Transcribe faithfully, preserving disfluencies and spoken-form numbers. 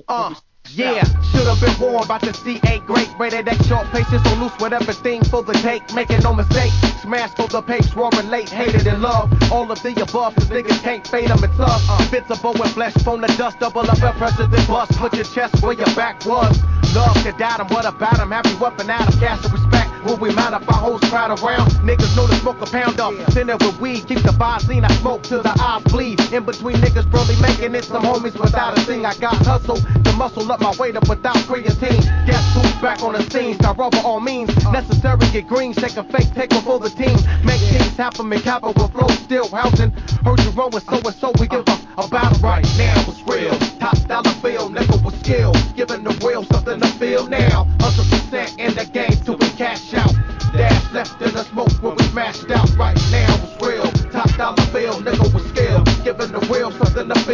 Uh, yeah, should've been warned about the C A great. Rated X short patience on loose with everything for the take. Making no mistake, smash for the papes, roaring late, hated in love. All of the above, cause niggas can't fade them, it's tough. Invincible with flesh, from the dust, double up at pressure, then bust. Put your chest where your back was. Love to doubt him, what about him? Have you up and out of cash and respect? Will we mount up our hoes crowd around? Niggas know to smoke a pound up. Send it with weed, keep the Visine, I smoke till the eyes bleed. In between niggas, probably making it some homies without a thing. I got hustle to muscle up my weight up without creatine. Guess who's back on the scene? Start over all means necessary, get green, shake a fake, take over the team. Make things happen, make happen with flow, still housing. Heard you roll with so and so, we give a, about a